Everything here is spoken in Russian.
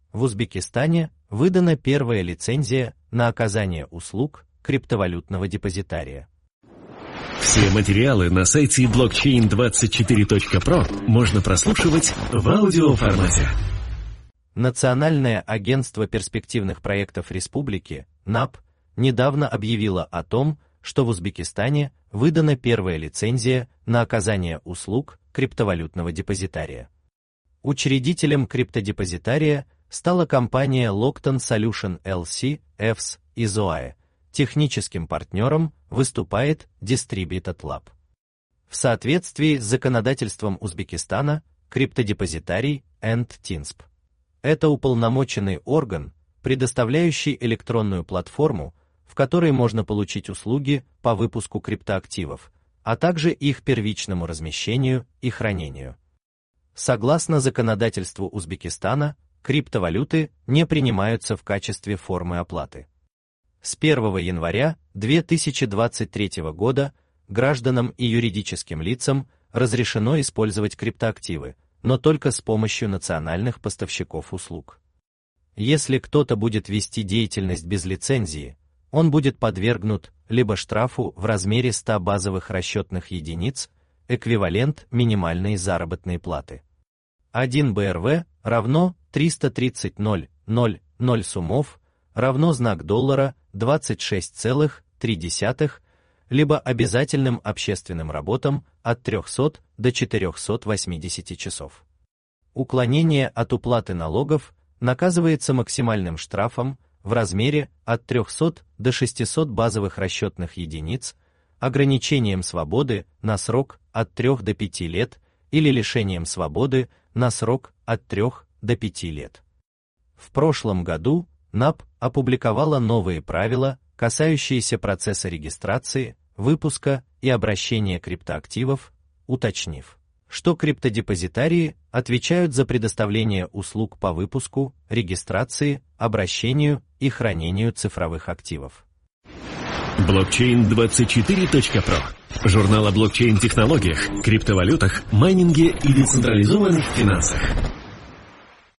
в Узбекистане выдана первая лицензия на оказание услуг криптовалютного депозитария. Все материалы на сайте blockchain24.pro можно прослушивать в аудиоформате. Национальное агентство перспективных проектов Республики, НАП, недавно объявило о том, что в Узбекистане выдана первая лицензия на оказание услуг криптовалютного депозитария. Учредителем криптодепозитария стала компания Lockton Solution LC EFS из ОАЭ. Техническим партнером выступает Distributed Lab. В соответствии с законодательством Узбекистана, криптодепозитарий (TINSP) – это уполномоченный орган, предоставляющий электронную платформу, в которой можно получить услуги по выпуску криптоактивов, а также их первичному размещению и хранению. Согласно законодательству Узбекистана, криптовалюты не принимаются в качестве формы оплаты. С 1 января 2023 года гражданам и юридическим лицам разрешено использовать криптоактивы, но только с помощью национальных поставщиков услуг. Если кто-то будет вести деятельность без лицензии, он будет подвергнут либо штрафу в размере 100 базовых расчетных единиц, эквивалент минимальной заработной платы. 1 БРВ равно 330,000 сумов, равно знак доллара 26,3, либо обязательным общественным работам от 300 до 480 часов. Уклонение от уплаты налогов наказывается максимальным штрафом в размере от 300 до 600 базовых расчетных единиц, ограничением свободы на срок от 3 до 5 лет или лишением свободы на срок от 3 до 5 лет. В прошлом году НАП опубликовала новые правила, касающиеся процесса регистрации, выпуска и обращения криптоактивов, уточнив, что криптодепозитарии отвечают за предоставление услуг по выпуску, регистрации, обращению и хранению цифровых активов. Blockchain24.pro – журнал о блокчейн-технологиях, криптовалютах, майнинге и децентрализованных финансах.